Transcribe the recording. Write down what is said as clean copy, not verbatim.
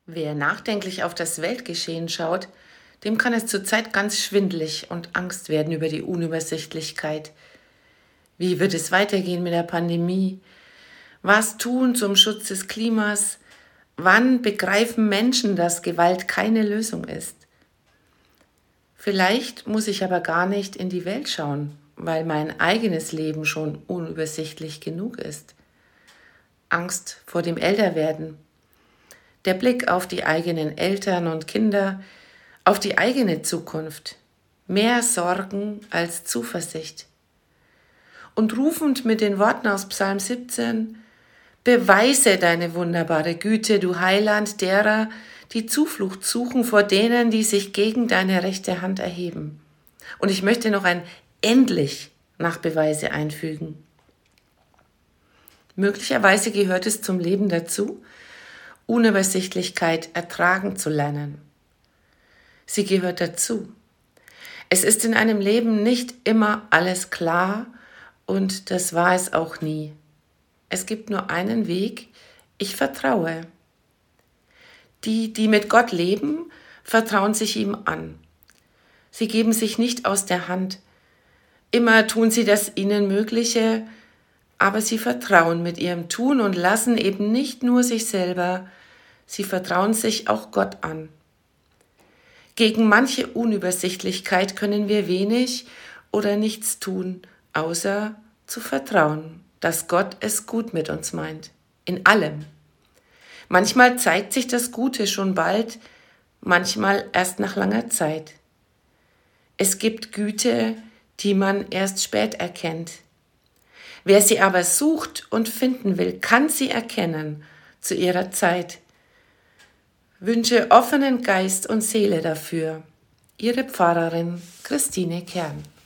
Wer nachdenklich auf das Weltgeschehen schaut, dem kann es zurzeit ganz schwindelig und Angst werden über die Unübersichtlichkeit. Wie wird es weitergehen mit der Pandemie? Was tun zum Schutz des Klimas? Wann begreifen Menschen, dass Gewalt keine Lösung ist? Vielleicht muss ich aber gar nicht in die Welt schauen, weil mein eigenes Leben schon unübersichtlich genug ist. Angst vor dem Älterwerden. Der Blick auf die eigenen Eltern und Kinder, auf die eigene Zukunft. Mehr Sorgen als Zuversicht. Und rufend mit den Worten aus Psalm 17, beweise deine wunderbare Güte, du Heiland derer, die Zuflucht suchen vor denen, die sich gegen deine rechte Hand erheben. Und ich möchte noch ein endlich nach Beweise einfügen. Möglicherweise gehört es zum Leben dazu, Unübersichtlichkeit ertragen zu lernen. Sie gehört dazu. Es ist in einem Leben nicht immer alles klar und das war es auch nie. Es gibt nur einen Weg, ich vertraue. Die mit Gott leben, vertrauen sich ihm an. Sie geben sich nicht aus der Hand. Immer tun sie das ihnen Mögliche, aber sie vertrauen mit ihrem Tun und lassen eben nicht nur sich selber, sie vertrauen sich auch Gott an. Gegen manche Unübersichtlichkeit können wir wenig oder nichts tun, außer zu vertrauen, dass Gott es gut mit uns meint. In allem. Manchmal zeigt sich das Gute schon bald, manchmal erst nach langer Zeit. Es gibt Güte, die man erst spät erkennt. Wer sie aber sucht und finden will, kann sie erkennen zu ihrer Zeit. Wünsche offenen Geist und Seele dafür. Ihre Pfarrerin Christine Kern.